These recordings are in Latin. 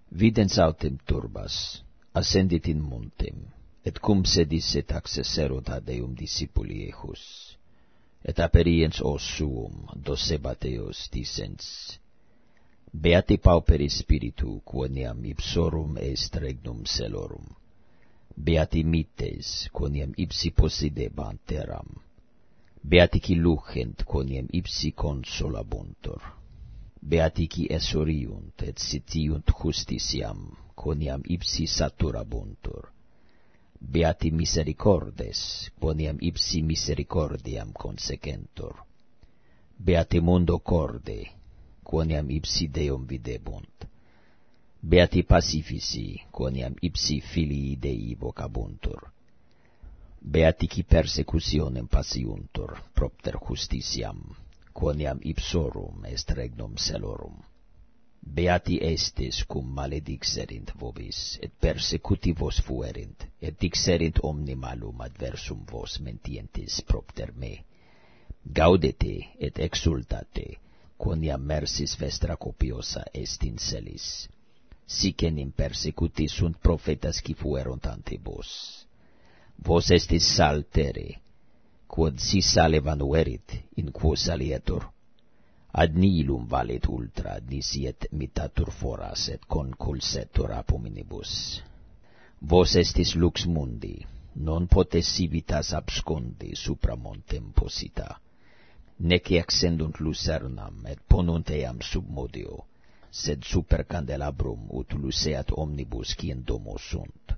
Videns autem turbas, ascendit in montem, et cum sedis et accesserunt ad eum discipuli ejus, et aperiens os suum docebat eos dicens, Beati pauperi spiritu, quoniam ipsorum est regnum celorum, beati mites, quoniam ipsi possidebant terram, beati qui lucent, quoniam ipsi consolabuntur, beati qui esoriunt et sitiunt justitiam, quoniam ipsi saturabuntur, beati misericordes, quoniam ipsi misericordiam consequentur, beati mundo corde, quoniam ipsi Deum videbunt, beati pacifici, quoniam ipsi filii Dei vocabuntur, beati qui persecutionem patiuntur propter justitiam, quoniam ipsorum est regnum celorum, beati estes cum maledixerint vobis, et persecutivos fuerint, et dixerint omni malum adversum vos mentientis propter me, gaudete et exultate, quoniam mersis vestra copiosa est in celis, sic enim persecuti sunt prophetas qui fuerunt ante vos. Vos estis sal terre, quod si sale vanuerit, in quo salietur, ad nihilum valet ultra, nisi et mitatur foras, et conculsetur ab hominibus. Vos estis lux mundi, non potes civitas abscondi supra montem posita, nec exendunt lucernam, et ponunt eam sub modio, sed super candelabrum ut luceat omnibus qui in domo sunt.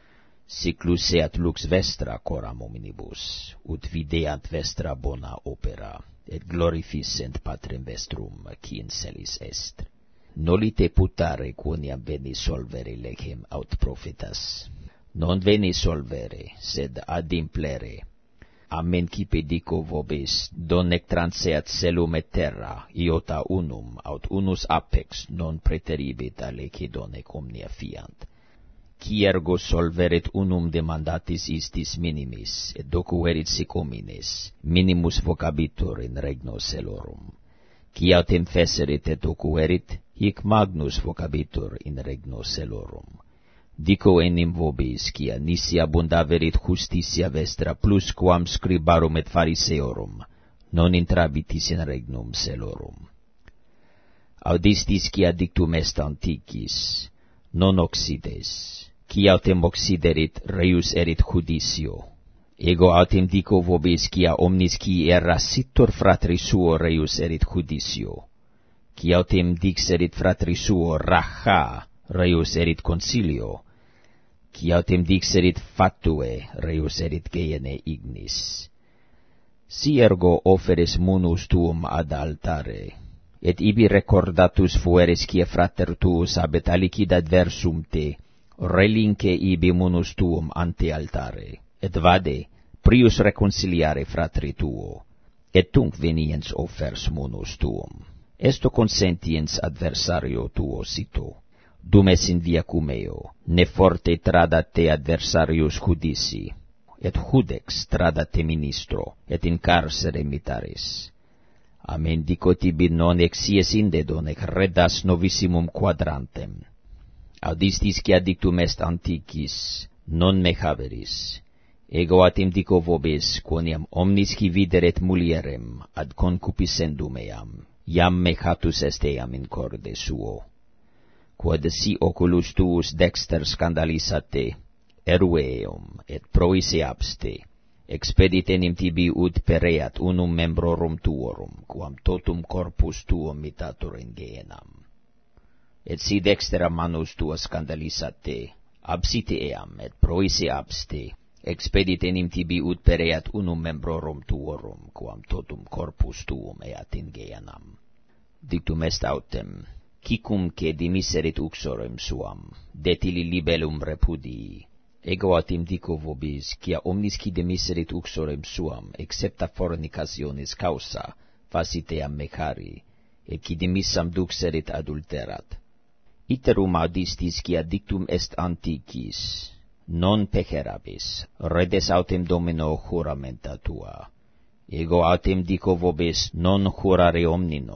Sic luceat lux vestra coram omnibus, ut videant vestra bona opera, et glorificent patrem vestrum qui in celis est. Nolite putare quoniam veni solvere lecem aut prophetas. Non veni solvere, sed ad implere. Amen cipe dico vobis, donec transeat celum et terra, iota unum, aut unus apex non preteribit a lece donec omnia fiant. Qui ergo solveret unum demandatis istis minimis, et docuerit sic homines, minimus vocabitur in regno celorum. Qui autem fecerit et docuerit, hic magnus vocabitur in regno celorum. Dico enim vobis, quia nisi abundaverit justitia vestra plus quam scribarum et phariseorum, non intrabitis in regnum celorum. Audistis quia dictum est antiquis, non occides, qui autem occiderit reius erit judicio. Ego autem dico vobis, quia omnis qui errasitur fratri suo reius erit judicio. Qui autem dixerit fratri suo racha, reius erit concilio. Qui autem dixerit fatue, reius erit geene ignis. Si ergo oferes munus tuum ad altare, et ibi recordatus fueris quia frater tuus habet alicid adversum te, relinque ibi munus tuum ante altare, et vade, prius reconciliare fratri tuo, et tunc veniens offers munus tuum. Esto consentiens adversario tuo sito, dum es in via cumeo, ne forte tradat te adversarius judici, et judex tradat te ministro, et in carcere mitaris. Amen dico tibi non exies inde donec redas novissimum quadrantem. Audistis quia dictum est antiquis, non me haberis. Ego atim dico vobis, quoniam omnis qui videret mulierem ad concupiscendum eam, iam mechatus est eam in corde suo. Quod si oculus tuus dexter scandalisat te, erue eum, et proise abste, expedit enim tibi ut pereat unum membrorum tuorum, quam totum corpus tuum mitatur in gehenam. Et si dextera manus tua scandalisat te, absite eam, et proise abste, expedit enim tibi ut pereat unum membrorum tuorum, quam totum corpus tuum eat in gehenam. Dictum est autem, quicum que dimiserit uxorem suam, detili libellum repudii. Ego atim dico vobis, quia omnis qui demiserit uxorem suam, excepta fornicationis causa, facit eam mecari, et qui demissam duxerit adulterat. Iterum audistis quia dictum est antiquis, non pecherabis, redes autem domino juramenta tua. Ego autem dico vobis, non jurare omnino,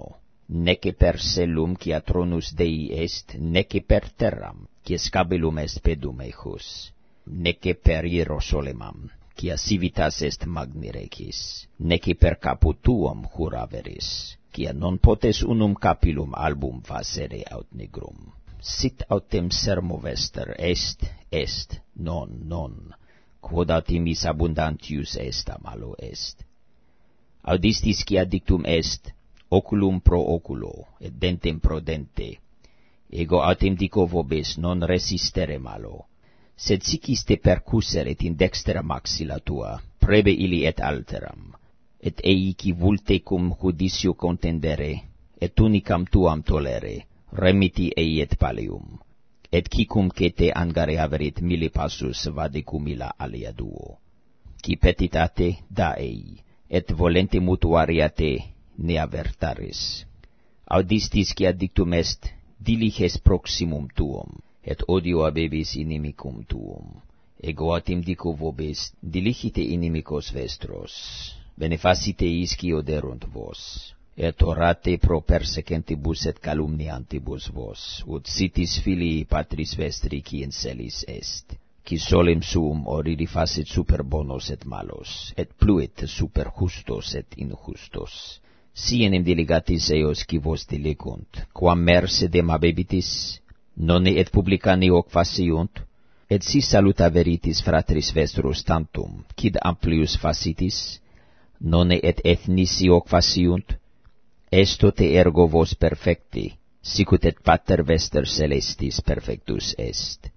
nece per celum quia tronus Dei est, nece per terram, quia scabellum est pedum ejus, nece per Hierosolemam, quia civitas est magni recis, nece per caput tuum juraveris, quia non potes unum capillum album facere aut nigrum. Sit autem sermo vester est, non, quod autimis abundantius est malo est. Audistis quia dictum est, oculum pro oculo, et dentem pro dente. Ego autem dico vobis non resistere malo, sed sic iste percusseret in dextera maxilla tua, prebe illi et alteram, et ei qui vulte cum judicio contendere, et unicam tuam tolere, remiti ei et palium, et quicum que te angare averit mille passus vade cum illa alia duo. Qui petitate, da ei, et volente mutuariate, ne avertaris. Audistis quia dictum est, diliges proximum tuum, et odio abebis inimicum tuum. Ego autem dico vobis, diligite inimicos vestros, benefacite isci oderunt vos, et orate pro persecentibus et calumniantibus vos, ut sitis filii patris vestri qui in celis est, qui solem suum oriri facit super bonos et malos, et pluit super justos et injustos. Si enim diligatis eos qui vos diligunt, quam mercedem abebitis, nonne et publicani hoc faciunt, et si saluta veritis fratris vestros tantum, quid amplius facitis, nonne et ethnici hoc faciunt, esto te ergo vos perfecti, sicut et Pater Vester Celestis perfectus est.